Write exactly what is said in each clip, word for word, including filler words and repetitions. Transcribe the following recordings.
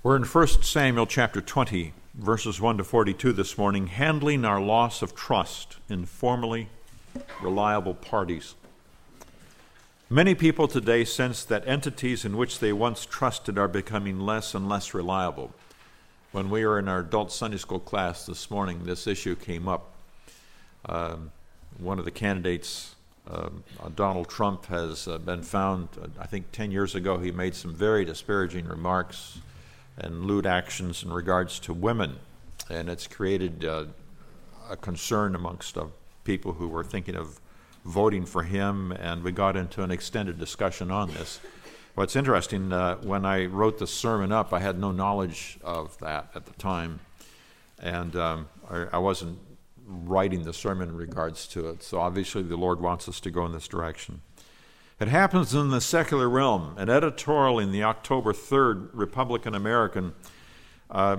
We're in First Samuel chapter twenty, verses one to forty-two this morning, handling our loss of trust in formerly reliable parties. Many people today sense that entities in which they once trusted are becoming less and less reliable. When we were in our adult Sunday school class this morning, this issue came up. Um, one of the candidates, um, uh, Donald Trump, has uh, been found, uh, I think ten years ago, he made some very disparaging remarks and lewd actions in regards to women. And it's created uh, a concern amongst uh, people who were thinking of voting for him, and we got into an extended discussion on this. What's interesting, uh, when I wrote the sermon up, I had no knowledge of that at the time, and um, I, I wasn't writing the sermon in regards to it, so obviously the Lord wants us to go in this direction. It happens in the secular realm. An editorial in the October third Republican American uh,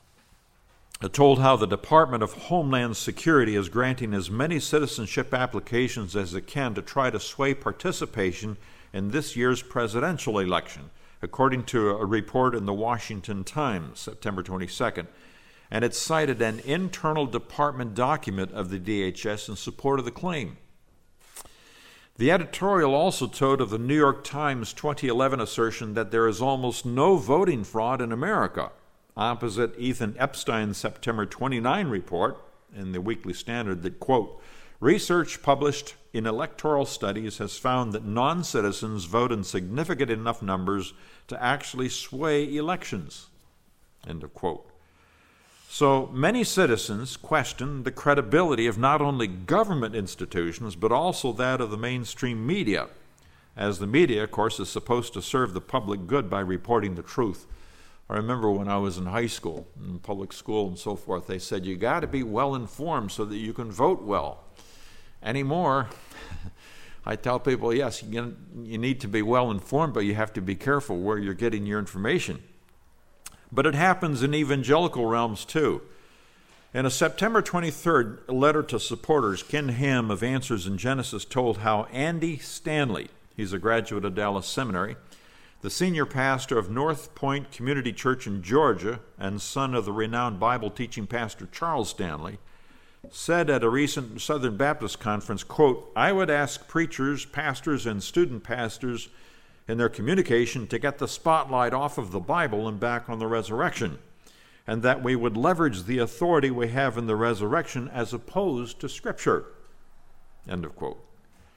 told how the Department of Homeland Security is granting as many citizenship applications as it can to try to sway participation in this year's presidential election, according to a report in the Washington Times, September twenty-second. And it cited an internal department document of the D H S in support of the claim. The editorial also told of the New York Times twenty eleven assertion that there is almost no voting fraud in America, opposite Ethan Epstein's September twenty-ninth report in the Weekly Standard that, quote, research published in electoral studies has found that non-citizens vote in significant enough numbers to actually sway elections, end of quote. So many citizens question the credibility of not only government institutions, but also that of the mainstream media, as the media, of course, is supposed to serve the public good by reporting the truth. I remember when I was in high school, in public school and so forth, they said, you got to be well informed so that you can vote well. Anymore, I tell people, yes, you, you need to be well informed, but you have to be careful where you're getting your information. But it happens in evangelical realms too. In a September twenty-third letter to supporters, Ken Ham of Answers in Genesis told how Andy Stanley, he's a graduate of Dallas Seminary, the senior pastor of North Point Community Church in Georgia and son of the renowned Bible-teaching pastor Charles Stanley, said at a recent Southern Baptist conference, quote, I would ask preachers, pastors, and student pastors in their communication to get the spotlight off of the Bible and back on the resurrection, and that we would leverage the authority we have in the resurrection as opposed to Scripture, end of quote.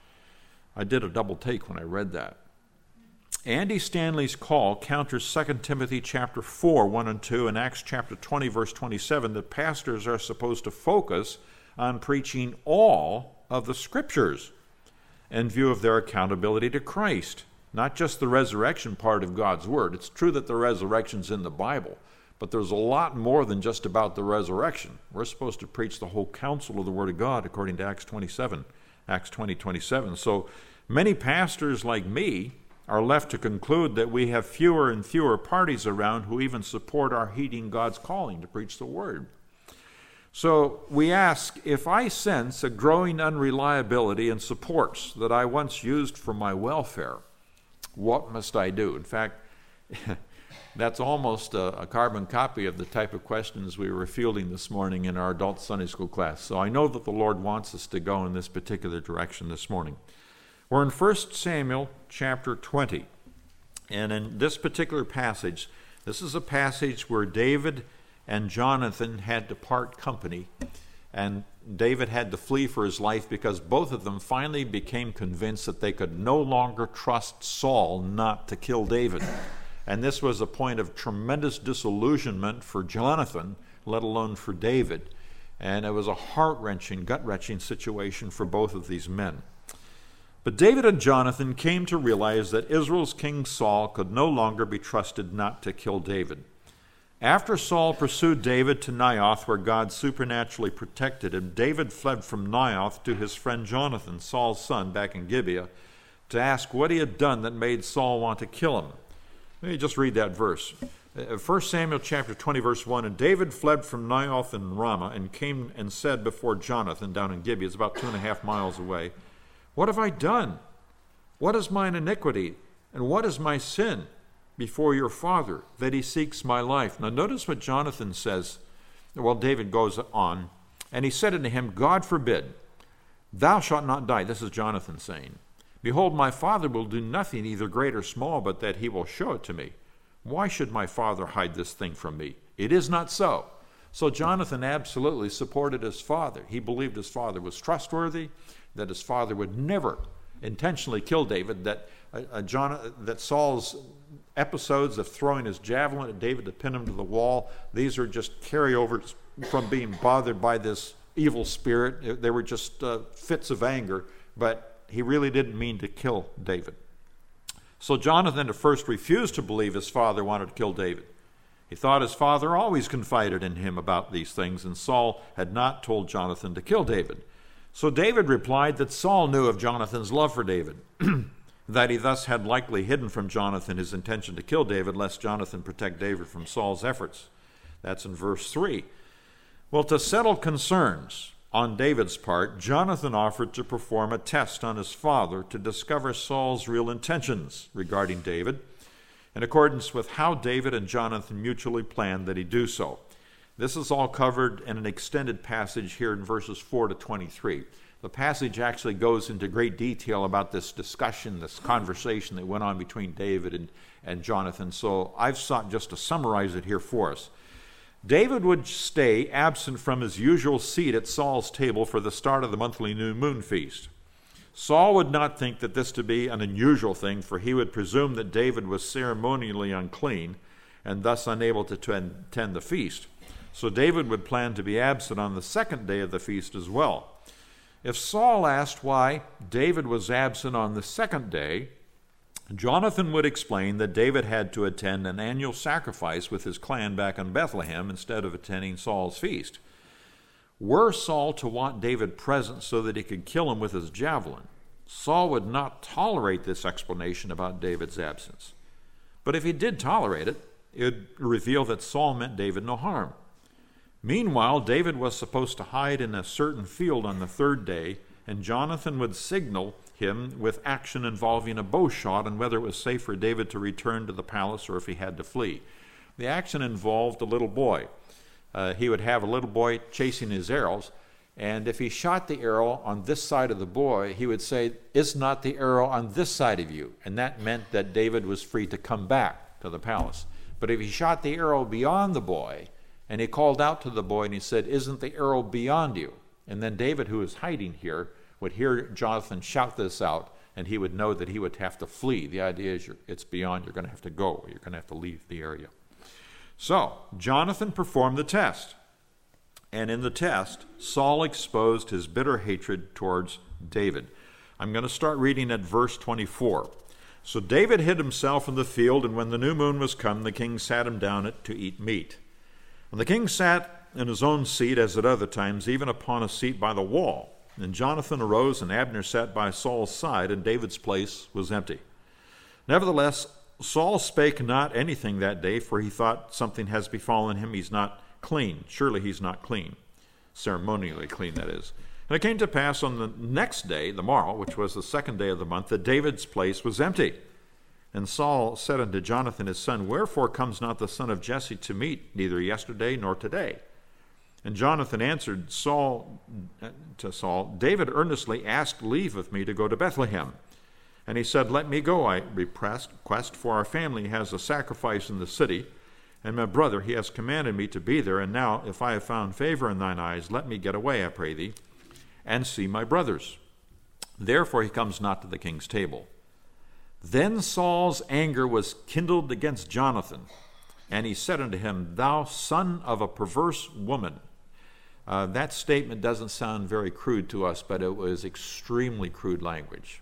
I did a double take when I read that. Andy Stanley's call counters Second Timothy chapter four, one and two, and Acts chapter twenty, verse twenty-seven, that pastors are supposed to focus on preaching all of the Scriptures in view of their accountability to Christ. Not just the resurrection part of God's Word. It's true that the resurrection's in the Bible, but there's a lot more than just about the resurrection. We're supposed to preach the whole counsel of the Word of God according to Acts twenty-seven, Acts twenty, twenty-seven. So many pastors like me are left to conclude that we have fewer and fewer parties around who even support our heeding God's calling to preach the Word. So we ask, if I sense a growing unreliability in supports that I once used for my welfare, what must I do? In fact, that's almost a, a carbon copy of the type of questions we were fielding this morning in our adult Sunday school class. So I know that the Lord wants us to go in this particular direction this morning. We're in First Samuel chapter twenty. And in this particular passage, this is a passage where David and Jonathan had to part company, and David had to flee for his life because both of them finally became convinced that they could no longer trust Saul not to kill David. And this was a point of tremendous disillusionment for Jonathan, let alone for David. And it was a heart-wrenching, gut-wrenching situation for both of these men. But David and Jonathan came to realize that Israel's king Saul could no longer be trusted not to kill David. After Saul pursued David to Naioth, where God supernaturally protected him, David fled from Naioth to his friend Jonathan, Saul's son, back in Gibeah, to ask what he had done that made Saul want to kill him. Let me just read that verse. First Samuel chapter twenty, verse one, and David fled from Naioth and Ramah and came and said before Jonathan down in Gibeah, it's about two and a half miles away, what have I done? What is mine iniquity? And what is my sin? before your father, that he seeks my life. Now notice what Jonathan says. Well, David goes on, and he said unto him, God forbid, thou shalt not die. This is Jonathan saying, behold, my father will do nothing, either great or small, but that he will show it to me. Why should my father hide this thing from me? It is not so. So Jonathan absolutely supported his father. He believed his father was trustworthy, that his father would never intentionally kill David, that uh, uh, John, that Saul's episodes of throwing his javelin at David to pin him to the wall, these are just carryovers from being bothered by this evil spirit. They were just uh, fits of anger, but he really didn't mean to kill David. So Jonathan at first refused to believe his father wanted to kill David. He thought his father always confided in him about these things, and Saul had not told Jonathan to kill David. So David replied that Saul knew of Jonathan's love for David, that he thus had likely hidden from Jonathan his intention to kill David, lest Jonathan protect David from Saul's efforts. That's in verse three. Well, to settle concerns on David's part, Jonathan offered to perform a test on his father to discover Saul's real intentions regarding David, in accordance with how David and Jonathan mutually planned that he do so. This is all covered in an extended passage here in verses four to twenty-three. The passage actually goes into great detail about this discussion, this conversation that went on between David and, and Jonathan, so I've sought just to summarize it here for us. David would stay absent from his usual seat at Saul's table for the start of the monthly new moon feast. Saul would not think that this to be an unusual thing, for he would presume that David was ceremonially unclean and thus unable to attend the feast. So David would plan to be absent on the second day of the feast as well. If Saul asked why David was absent on the second day, Jonathan would explain that David had to attend an annual sacrifice with his clan back in Bethlehem instead of attending Saul's feast. Were Saul to want David present so that he could kill him with his javelin, Saul would not tolerate this explanation about David's absence. But if he did tolerate it, it would reveal that Saul meant David no harm. Meanwhile, David was supposed to hide in a certain field on the third day, and Jonathan would signal him with action involving a bow shot and whether it was safe for David to return to the palace or if he had to flee. The action involved a little boy. Uh, he would have a little boy chasing his arrows, and if he shot the arrow on this side of the boy, he would say, "Is not the arrow on this side of you?" And that meant that David was free to come back to the palace. But if he shot the arrow beyond the boy, and he called out to the boy and he said, "Isn't the arrow beyond you?" And then David, who is hiding here, would hear Jonathan shout this out, and he would know that he would have to flee. The idea is you're, it's beyond, you're going to have to go, you're going to have to leave the area. So, Jonathan performed the test. And in the test, Saul exposed his bitter hatred towards David. I'm going to start reading at verse twenty-four. So David hid himself in the field, and when the new moon was come, the king sat him down to eat meat. And the king sat in his own seat, as at other times, even upon a seat by the wall. And Jonathan arose, and Abner sat by Saul's side, and David's place was empty. Nevertheless, Saul spake not anything that day, for he thought, something has befallen him. He's not clean. Surely he's not clean. Ceremonially clean, that is. And it came to pass on the next day, the morrow, which was the second day of the month, that David's place was empty. And Saul said unto Jonathan his son, "Wherefore comes not the son of Jesse to meat, neither yesterday nor today?" And Jonathan answered Saul to Saul, "David earnestly asked leave of me to go to Bethlehem. And he said, Let me go, I request, for our family has a sacrifice in the city, and my brother, he has commanded me to be there. And now, if I have found favor in thine eyes, let me get away, I pray thee, and see my brothers. Therefore he comes not to the king's table." Then Saul's anger was kindled against Jonathan, and he said unto him, "Thou son of a perverse woman." Uh, that statement doesn't sound very crude to us, but it was extremely crude language.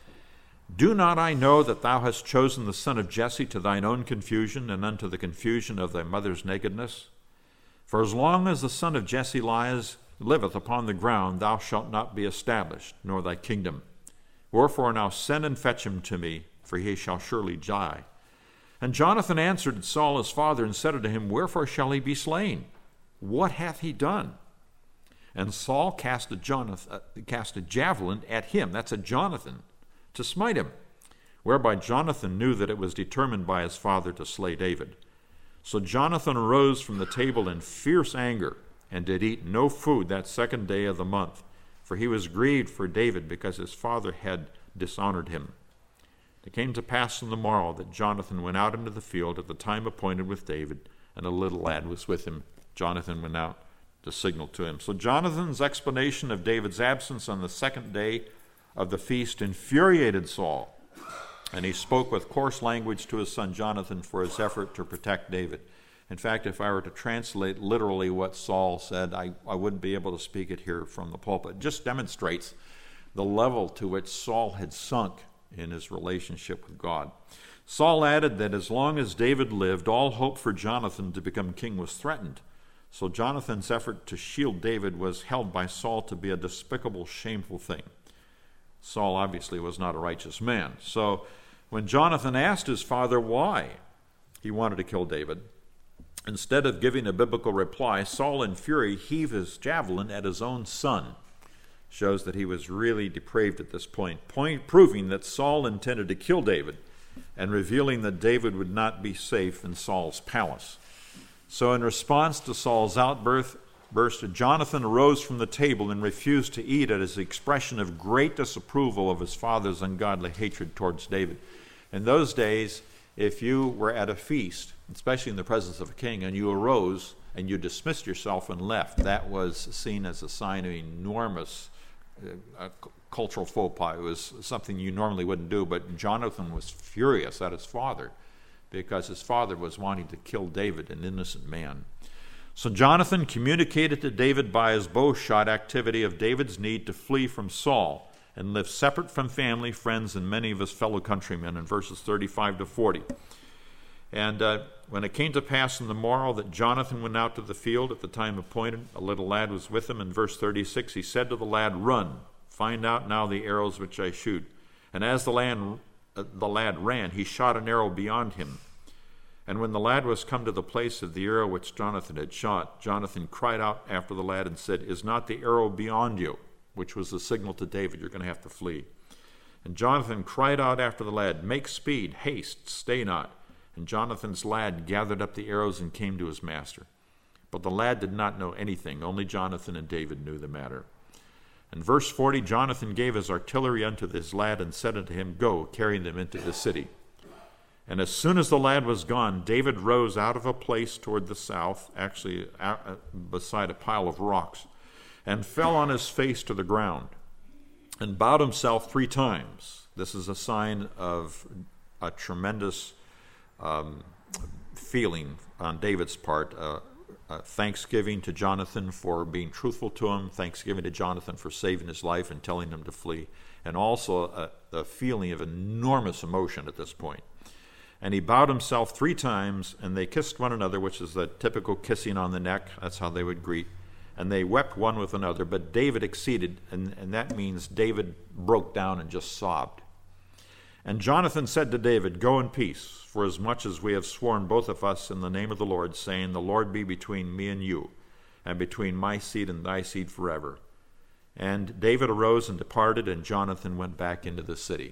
"Do not I know that thou hast chosen the son of Jesse to thine own confusion, and unto the confusion of thy mother's nakedness? For as long as the son of Jesse lies, liveth upon the ground, thou shalt not be established, nor thy kingdom. Wherefore now send and fetch him to me, for he shall surely die." And Jonathan answered Saul his father, and said unto him, "Wherefore shall he be slain? What hath he done?" And Saul cast a, Jonathan, uh, cast a javelin at him, that's a Jonathan, to smite him. whereby Jonathan knew that it was determined by his father to slay David. So Jonathan arose from the table in fierce anger, and did eat no food that second day of the month, for he was grieved for David, because his father had dishonored him. It came to pass on the morrow that Jonathan went out into the field at the time appointed with David, and a little lad was with him. Jonathan went out to signal to him. So Jonathan's explanation of David's absence on the second day of the feast infuriated Saul, and he spoke with coarse language to his son Jonathan for his effort to protect David. In fact, if I were to translate literally what Saul said, I, I wouldn't be able to speak it here from the pulpit. It just demonstrates the level to which Saul had sunk in his relationship with God. Saul added that as long as David lived, all hope for Jonathan to become king was threatened. So Jonathan's effort to shield David was held by Saul to be a despicable, shameful thing. Saul obviously was not a righteous man. So when Jonathan asked his father why he wanted to kill David, instead of giving a biblical reply, Saul in fury heaved his javelin at his own son. Shows that he was really depraved at this point, point proving that Saul intended to kill David and revealing that David would not be safe in Saul's palace. So in response to Saul's outburst, burst, Jonathan arose from the table and refused to eat at his expression of great disapproval of his father's ungodly hatred towards David. In those days, if you were at a feast, especially in the presence of a king, and you arose and you dismissed yourself and left, that was seen as a sign of enormous uh, cultural faux pas. It was something you normally wouldn't do, but Jonathan was furious at his father because his father was wanting to kill David, an innocent man. So Jonathan communicated to David by his bow shot activity of David's need to flee from Saul and live separate from family, friends, and many of his fellow countrymen in verses thirty-five to forty. And uh, when it came to pass in the morrow that Jonathan went out to the field at the time appointed, a little lad was with him. In verse thirty-six, he said to the lad, "Run, find out now the arrows which I shoot." And as the lad, uh, the lad ran, he shot an arrow beyond him. And when the lad was come to the place of the arrow which Jonathan had shot, Jonathan cried out after the lad and said, "Is not the arrow beyond you?" Which was the signal to David, you're going to have to flee. And Jonathan cried out after the lad, "Make speed, haste, stay not." And Jonathan's lad gathered up the arrows and came to his master. But the lad did not know anything, only Jonathan and David knew the matter. In verse forty, Jonathan gave his artillery unto his lad and said unto him, "Go, carry them into the city." And as soon as the lad was gone, David rose out of a place toward the south, actually beside a pile of rocks, and fell on his face to the ground, and bowed himself three times. This is a sign of a tremendous um, feeling on David's part. Uh, uh, thanksgiving to Jonathan for being truthful to him, thanksgiving to Jonathan for saving his life and telling him to flee, and also a, a feeling of enormous emotion at this point. And he bowed himself three times, and they kissed one another, which is the typical kissing on the neck. That's how they would greet. And they wept one with another, but David exceeded, and, and that means David broke down and just sobbed. And Jonathan said to David, "Go in peace, for as much as we have sworn both of us in the name of the Lord, saying, The Lord be between me and you, and between my seed and thy seed forever." And David arose and departed, and Jonathan went back into the city.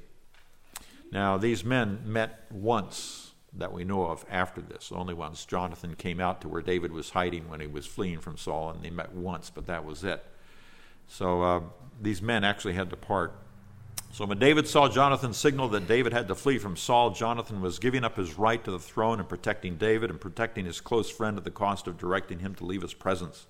Now, these men met once that we know of after this. Only once. Jonathan came out to where David was hiding when he was fleeing from Saul, and they met once, but that was it. So uh, these men actually had to part. So when David saw Jonathan signal that David had to flee from Saul, Jonathan was giving up his right to the throne and protecting David and protecting his close friend at the cost of directing him to leave his presence.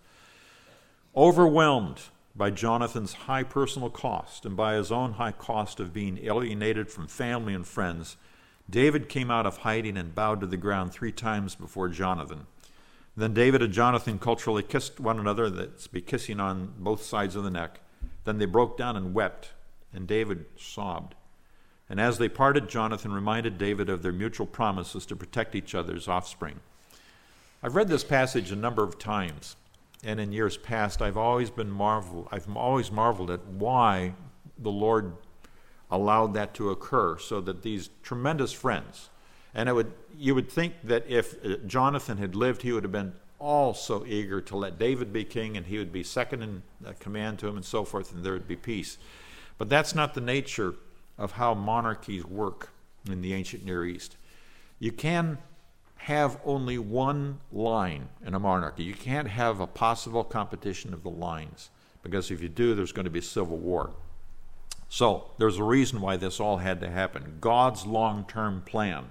Overwhelmed by Jonathan's high personal cost and by his own high cost of being alienated from family and friends, David came out of hiding and bowed to the ground three times before Jonathan. Then David and Jonathan culturally kissed one another, that's be kissing on both sides of the neck. Then they broke down and wept, and David sobbed. And as they parted, Jonathan reminded David of their mutual promises to protect each other's offspring. I've read this passage a number of times. And in years past, I've always been marveled. I've always marveled at why the Lord allowed that to occur, so that these tremendous friends, and it would you would think that if Jonathan had lived, he would have been all so eager to let David be king, and he would be second in command to him, and so forth, and there would be peace. But that's not the nature of how monarchies work. in the ancient Near East. You can have only one line in a monarchy. You can't have a possible competition of the lines, because if you do, there's going to be civil war. So there's a reason why this all had to happen. God's long-term plan.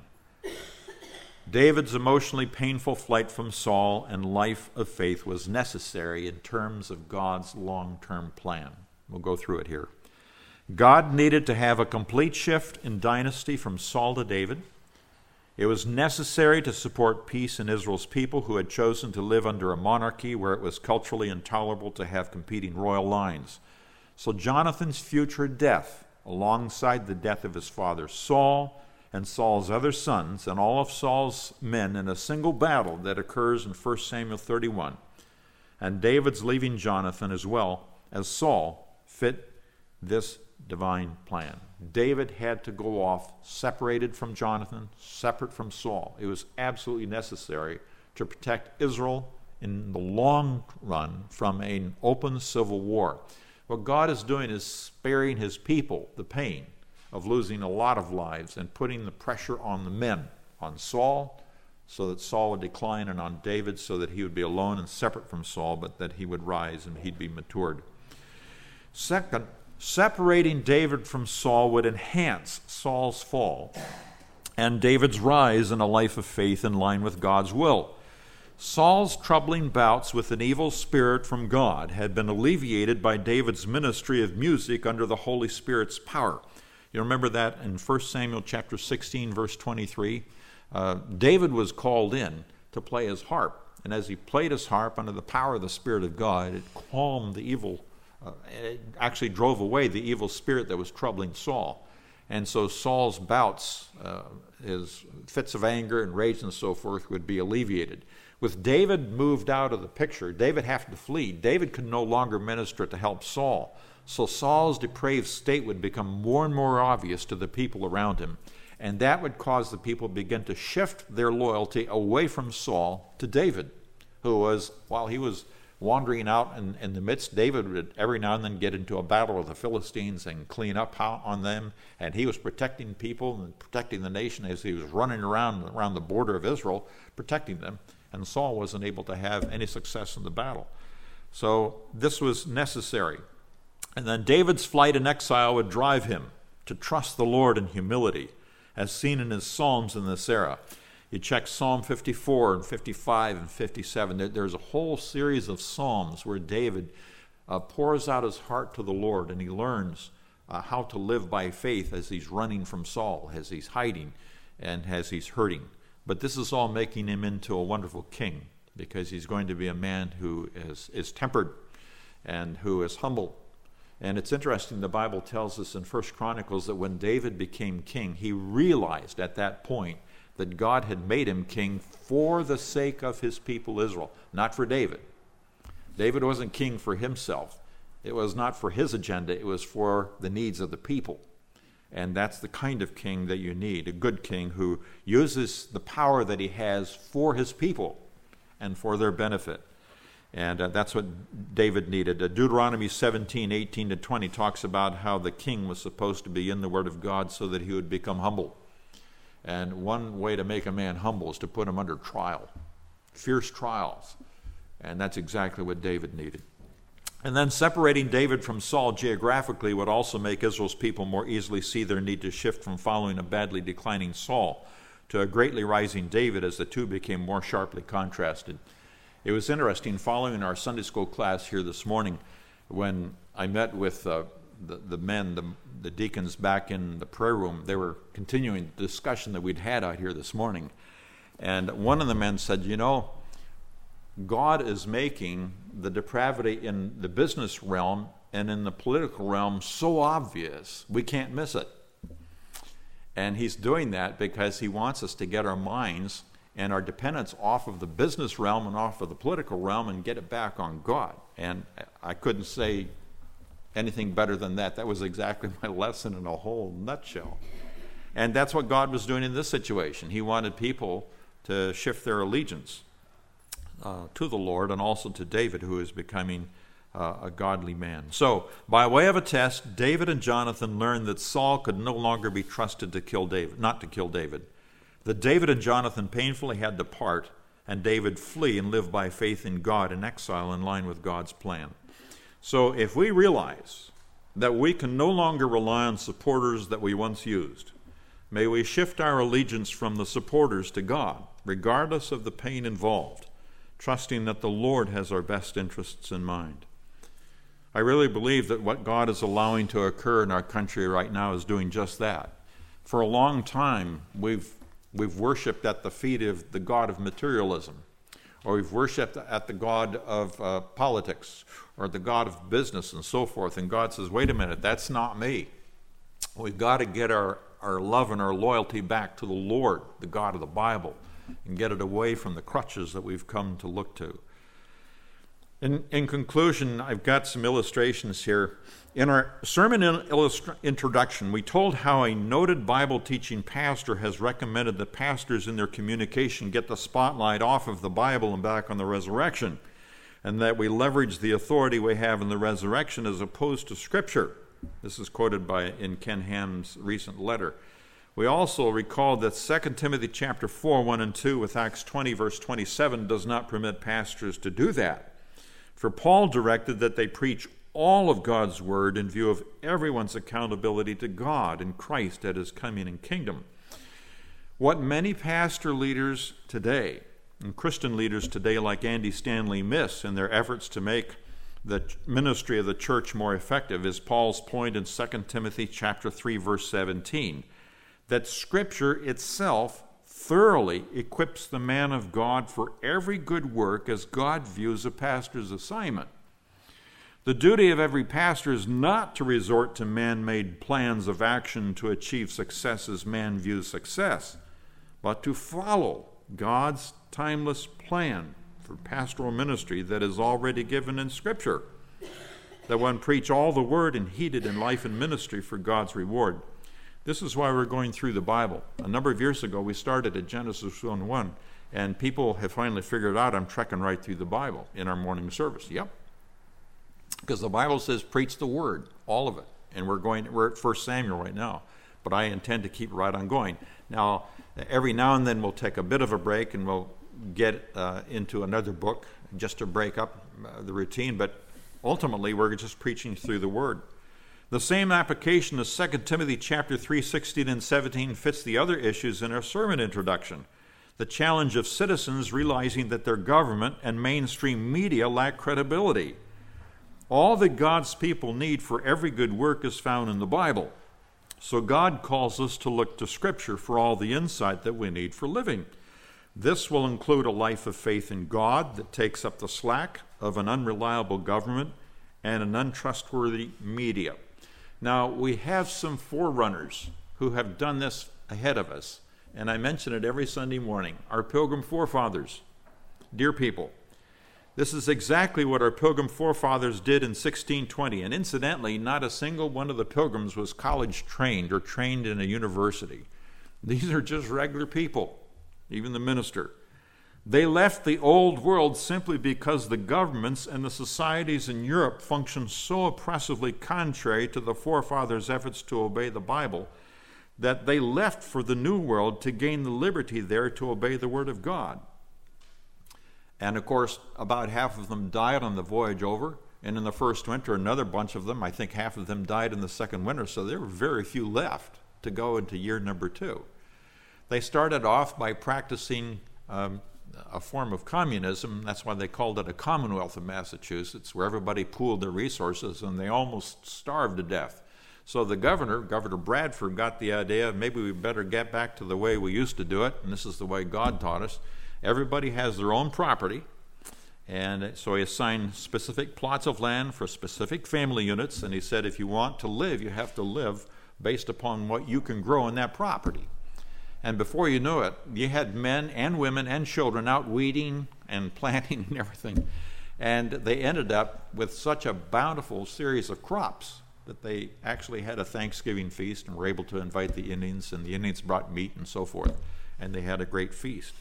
David's emotionally painful flight from Saul and life of faith was necessary in terms of God's long-term plan. We'll go through it here. God needed to have a complete shift in dynasty from Saul to David. It was necessary to support peace in Israel's people who had chosen to live under a monarchy where it was culturally intolerable to have competing royal lines. So Jonathan's future death, alongside the death of his father Saul and Saul's other sons and all of Saul's men in a single battle that occurs in First Samuel thirty-one, and David's leaving Jonathan as well as Saul, fit this divine plan. David had to go off separated from Jonathan, separate from Saul. It was absolutely necessary to protect Israel in the long run from an open civil war. What God is doing is sparing his people the pain of losing a lot of lives and putting the pressure on the men, on Saul, so that Saul would decline, and on David so that he would be alone and separate from Saul, but that he would rise and he'd be matured. Second, separating David from Saul would enhance Saul's fall and David's rise in a life of faith in line with God's will. Saul's troubling bouts with an evil spirit from God had been alleviated by David's ministry of music under the Holy Spirit's power. You remember that in First Samuel chapter sixteen, verse twenty-three? Uh, David was called in to play his harp, and as he played his harp under the power of the Spirit of God, it calmed the evil, uh, it actually drove away the evil spirit that was troubling Saul. And so Saul's bouts, uh, his fits of anger and rage and so forth, would be alleviated. With David moved out of the picture, David had to flee. David could no longer minister to help Saul. So Saul's depraved state would become more and more obvious to the people around him. And that would cause the people to begin to shift their loyalty away from Saul to David, who was, while he was wandering out in, in the midst, David would every now and then get into a battle with the Philistines and clean up on them. And he was protecting people and protecting the nation as he was running around around the border of Israel, protecting them. And Saul wasn't able to have any success in the battle. So this was necessary. And then David's flight in exile would drive him to trust the Lord in humility, as seen in his Psalms in this era. You check Psalm fifty-four and fifty-five and fifty-seven. There's a whole series of Psalms where David uh, pours out his heart to the Lord, and he learns uh, how to live by faith as he's running from Saul, as he's hiding, and as he's hurting. But this is all making him into a wonderful king, because he's going to be a man who is, is tempered and who is humble. And it's interesting, the Bible tells us in First Chronicles that when David became king, he realized at that point that God had made him king for the sake of his people Israel, not for David. David wasn't king for himself. It was not for his agenda. It was for the needs of the people. And that's the kind of king that you need, a good king who uses the power that he has for his people and for their benefit. And uh, that's what David needed. Uh, Deuteronomy seventeen, eighteen to twenty talks about how the king was supposed to be in the Word of God so that he would become humble. And one way to make a man humble is to put him under trial, fierce trials. And that's exactly what David needed. And then separating David from Saul geographically would also make Israel's people more easily see their need to shift from following a badly declining Saul to a greatly rising David, as the two became more sharply contrasted. It was interesting following our Sunday school class here this morning when I met with uh, the, the men, the, the deacons back in the prayer room. They were continuing the discussion that we'd had out here this morning. And one of the men said, you know, God is making the depravity in the business realm and in the political realm so obvious we can't miss it. And he's doing that because he wants us to get our minds and our dependence off of the business realm and off of the political realm and get it back on God. And I couldn't say anything better than that. That was exactly my lesson in a whole nutshell. And that's what God was doing in this situation. He wanted people to shift their allegiance uh, to the Lord and also to David, who is becoming uh, a godly man. So, by way of a test, David and Jonathan learned that Saul could no longer be trusted to kill David, not to kill David. That David and Jonathan painfully had to part, and David flee and live by faith in God in exile in line with God's plan. So if we realize that we can no longer rely on supporters that we once used, may we shift our allegiance from the supporters to God, regardless of the pain involved, trusting that the Lord has our best interests in mind. I really believe that what God is allowing to occur in our country right now is doing just that. For a long time, we've we've worshipped at the feet of the God of materialism, or we've worshipped at the God of uh, politics, or the God of business, and so forth. And God says, wait a minute, that's not me. We've got to get our, our love and our loyalty back to the Lord, the God of the Bible, and get it away from the crutches that we've come to look to. In, in conclusion, I've got some illustrations here. In our sermon in illustra- introduction, we told how a noted Bible teaching pastor has recommended that pastors in their communication get the spotlight off of the Bible and back on the resurrection, and that we leverage the authority we have in the resurrection as opposed to Scripture. This is quoted by in Ken Ham's recent letter. We also recalled that Second Timothy chapter four, one and two with Acts twenty, verse twenty-seven does not permit pastors to do that. For Paul directed that they preach all of God's word in view of everyone's accountability to God and Christ at his coming and kingdom. What many pastor leaders today and Christian leaders today like Andy Stanley miss in their efforts to make the ministry of the church more effective is Paul's point in Second Timothy chapter three, verse seventeen, that Scripture itself thoroughly equips the man of God for every good work as God views a pastor's assignment. The duty of every pastor is not to resort to man-made plans of action to achieve success as man views success, but to follow God's timeless plan for pastoral ministry that is already given in Scripture, that one preach all the word and heed it in life and ministry for God's reward. This is why we're going through the Bible. A number of years ago, we started at Genesis one one, and people have finally figured out I'm trekking right through the Bible in our morning service. Yep. Because the Bible says preach the word, all of it. And we're going, we're at First Samuel right now, but I intend to keep right on going. Now, every now and then we'll take a bit of a break and we'll get uh, into another book just to break up uh, the routine, but ultimately we're just preaching through the word. The same application of Second Timothy chapter three, sixteen and seventeen fits the other issues in our sermon introduction. The challenge of citizens realizing that their government and mainstream media lack credibility. All that God's people need for every good work is found in the Bible. So God calls us to look to Scripture for all the insight that we need for living. This will include a life of faith in God that takes up the slack of an unreliable government and an untrustworthy media. Now, we have some forerunners who have done this ahead of us, and I mention it every Sunday morning. Our Pilgrim forefathers, dear people, this is exactly what our Pilgrim forefathers did in sixteen twenty, and incidentally, not a single one of the Pilgrims was college trained or trained in a university. These are just regular people, even the minister. They left the old world simply because the governments and the societies in Europe functioned so oppressively contrary to the forefathers' efforts to obey the Bible that they left for the new world to gain the liberty there to obey the Word of God. And of course, about half of them died on the voyage over, and in the first winter, another bunch of them, I think half of them died in the second winter, so there were very few left to go into year number two. They started off by practicing um, a form of communism. That's why they called it a Commonwealth of Massachusetts, where everybody pooled their resources, and they almost starved to death. So the governor, Governor Bradford, got the idea, maybe we better get back to the way we used to do it, and this is the way God taught us. Everybody has their own property, and so he assigned specific plots of land for specific family units, and he said if you want to live, you have to live based upon what you can grow in that property. And before you knew it, you had men and women and children out weeding and planting and everything, and they ended up with such a bountiful series of crops that they actually had a Thanksgiving feast and were able to invite the Indians, and the Indians brought meat and so forth, and they had a great feast.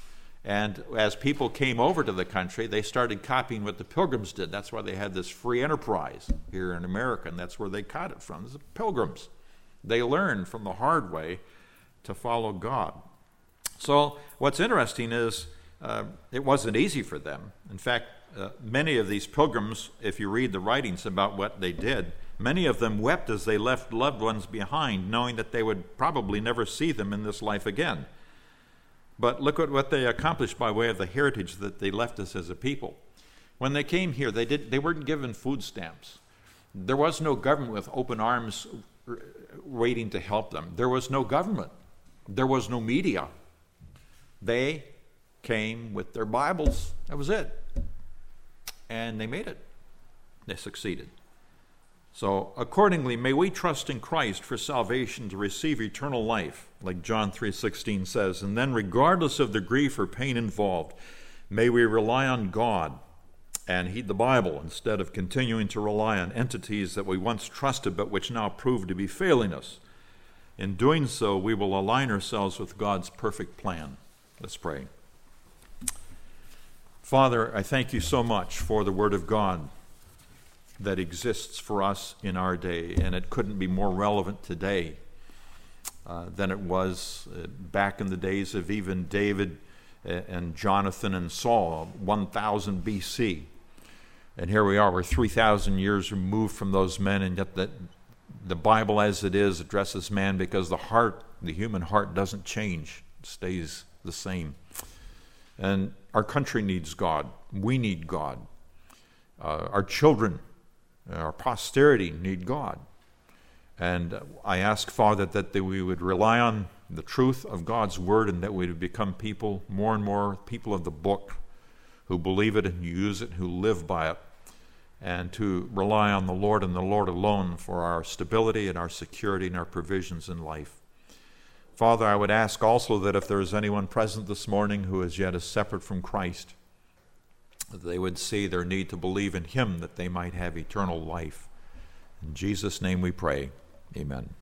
And as people came over to the country, they started copying what the Pilgrims did. That's why they had this free enterprise here in America, and that's where they got it from. The Pilgrims. They learned from the hard way to follow God. So what's interesting is uh, it wasn't easy for them. In fact, uh, many of these pilgrims, if you read the writings about what they did, many of them wept as they left loved ones behind, knowing that they would probably never see them in this life again. But look at what they accomplished by way of the heritage that they left us as a people. When they came here, they did they weren't given food stamps. There was no government with open arms waiting to help them. There was no government. There was no media. They came with their Bibles. That was it. And they made it. They succeeded. So accordingly, may we trust in Christ for salvation to receive eternal life, like John three sixteen says. And then regardless of the grief or pain involved, may we rely on God and heed the Bible instead of continuing to rely on entities that we once trusted but which now prove to be failing us. In doing so, we will align ourselves with God's perfect plan. Let's pray. Father, I thank you so much for the Word of God that exists for us in our day, and it couldn't be more relevant today uh, than it was uh, back in the days of even David and Jonathan and Saul, one thousand B C. And here we are, we're three thousand years removed from those men, and yet the, the Bible as it is addresses man because the heart, the human heart doesn't change, it stays the same. And our country needs God. We need God. Uh, our children, our posterity need God. And I ask, Father, that we would rely on the truth of God's Word and that we would become people, more and more people of the book, who believe it and use it, who live by it, and to rely on the Lord and the Lord alone for our stability and our security and our provisions in life. Father, I would ask also that if there is anyone present this morning who is yet is separate from Christ, that they would see their need to believe in Him that they might have eternal life. In Jesus' name we pray. Amen.